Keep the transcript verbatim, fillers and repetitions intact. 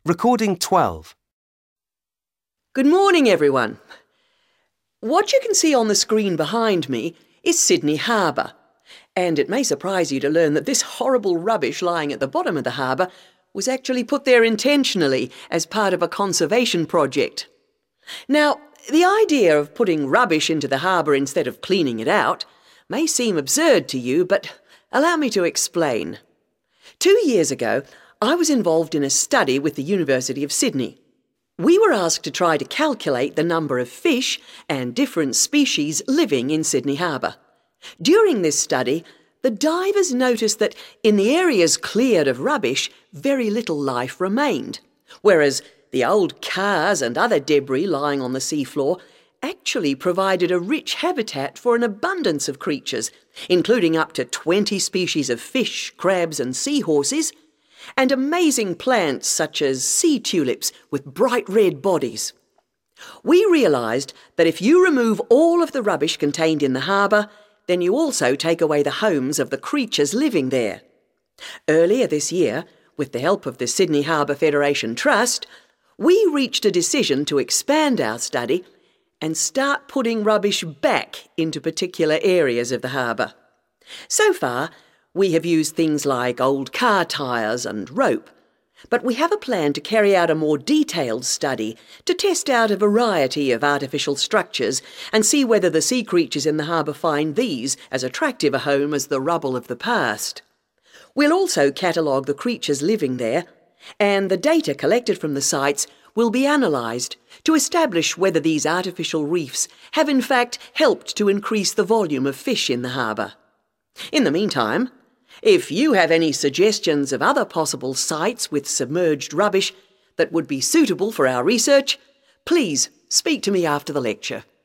Recording twelve. Good morning, everyone. What you can see on the screen behind me is Sydney Harbour, and it may surprise you to learn that this horrible rubbish lying at the bottom of the harbour was actually put there intentionally as part of a conservation project. Now, the idea of putting rubbish into the harbour instead of cleaning it out may seem absurd to you, but allow me to explain. Two years ago, I was involved in a study with the University of Sydney. We were asked to try to calculate the number of fish and different species living in Sydney Harbour. During this study, the divers noticed that in the areas cleared of rubbish, very little life remained, whereas the old cars and other debris lying on the seafloor actually provided a rich habitat for an abundance of creatures, including up to twenty species of fish, crabs and seahorses, and amazing plants such as sea tulips with bright red bodies. We realised that if you remove all of the rubbish contained in the harbour, then you also take away the homes of the creatures living there. Earlier this year, with the help of the Sydney Harbour Federation Trust, we reached a decision to expand our study and start putting rubbish back into particular areas of the harbour. So far, we have used things like old car tyres and rope, but we have a plan to carry out a more detailed study to test out a variety of artificial structures and see whether the sea creatures in the harbour find these as attractive a home as the rubble of the past. We'll also catalogue the creatures living there, and the data collected from the sites will be analysed to establish whether these artificial reefs have in fact helped to increase the volume of fish in the harbour. In the meantime, if you have any suggestions of other possible sites with submerged rubbish that would be suitable for our research, please speak to me after the lecture.